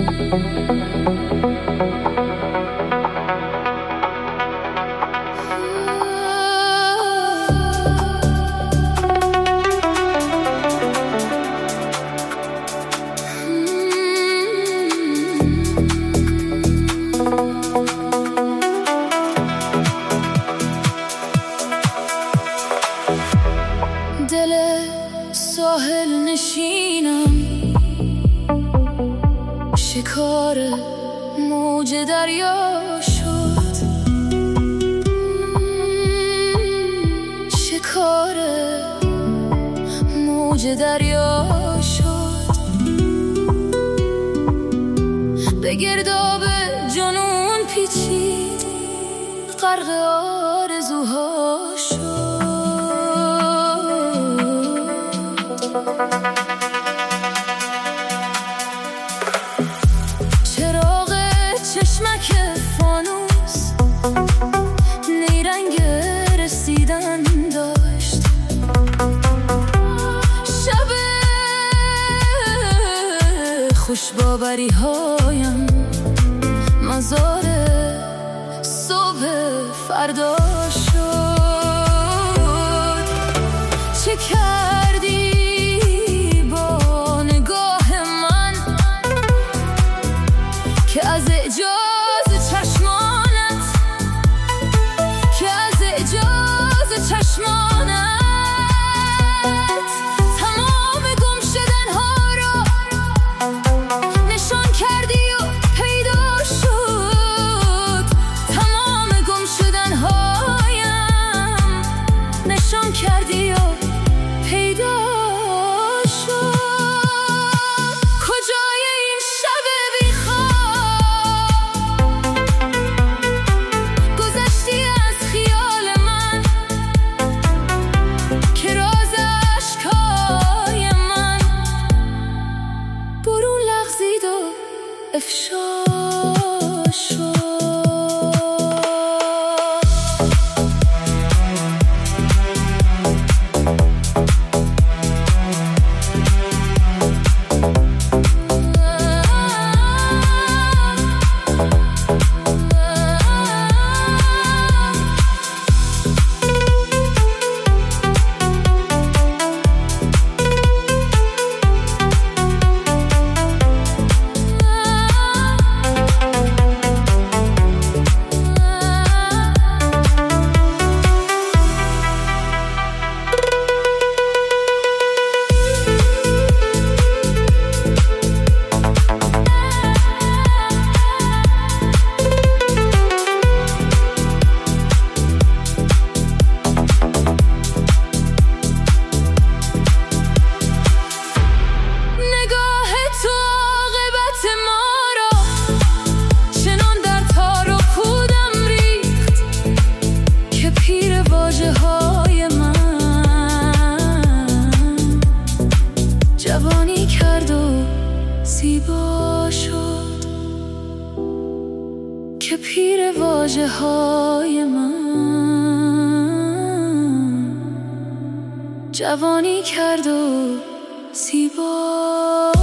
دل ساحل نشینم، شکار موج دریا شد، شکار موج دریا شد، به گرداب جنون پیچید، غرق آرزوها شد. چراغ چشمک فانوس نیرنگ رسیدن داشت، شب خوشباوری هایم مزار صبح فردا شد. چه کردی با نگاه من که از اعجاز چشمانت، که از اعجاز چشمانت تمام گم شدنها را نشان کردی و پیدا شد. تمام گم شدنهایم نشان کردی و پیدا شد. کجای این شب بیخواب گذشتی از خیال من که راز اشکای من برون لغزید و افشا شد. جوانی کرد و زیبا شد که پیر واژه های من. جوانی کرد و زیبا